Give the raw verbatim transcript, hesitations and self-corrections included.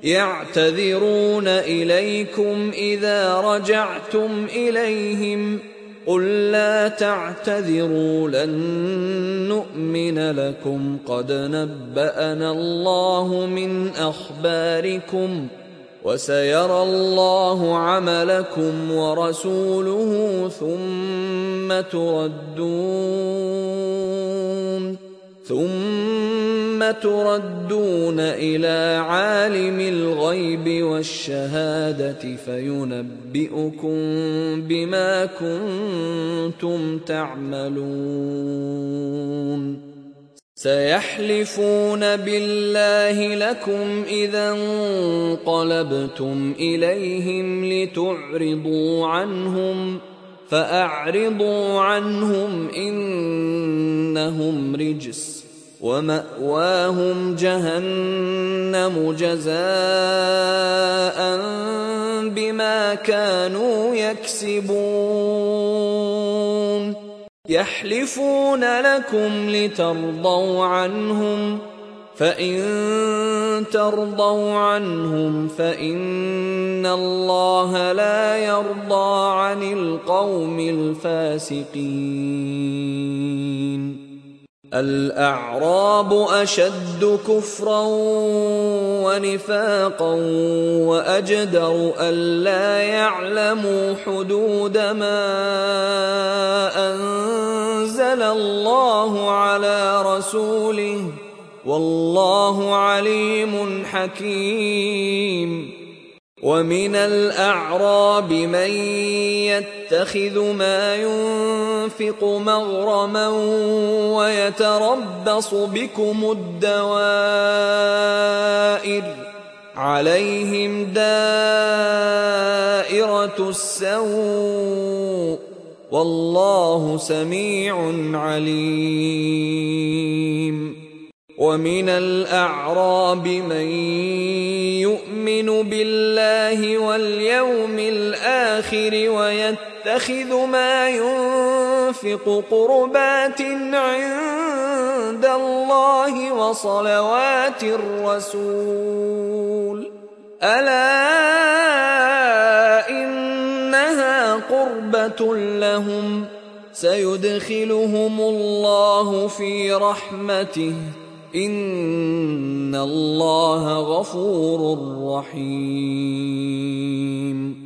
يعتذرون إليكم إذا رجعتم إليهم قل لا تعتذروا لن نؤمن لكم قد نبأنا الله من أخباركم وسيرى الله عملكم ورسوله ثم تردون ثم تردون إلى عالم الغيب والشهادة فينبئكم بما كنتم تعملون سيحلفون بالله لكم إذا انقلبتم إليهم لتعرضوا عنهم فأعرضوا عنهم إنهم رجس ومأواهم جهنم جزاء بما كانوا يكسبون يحلفون لكم لترضوا عنهم فإن ترضوا عنهم فإن الله لا يرضى عن القوم الفاسقين الأعراب أشد كفرا ونفاقا وأجدر ألا يعلموا حدود ما أنزل الله على رسوله والله عليم حكيم ومن الأعراب من يتخذ ما ينفق مغرما ويتربص بكم الدوائر عليهم دائرة السوء والله سميع عليم ومن الأعراب من يؤمن بالله واليوم الآخر ويتخذ ما ينفق قربات عند الله وصلوات الرسول ألا إنها قربة لهم سيدخلهم الله في رحمته إن الله غفور رحيم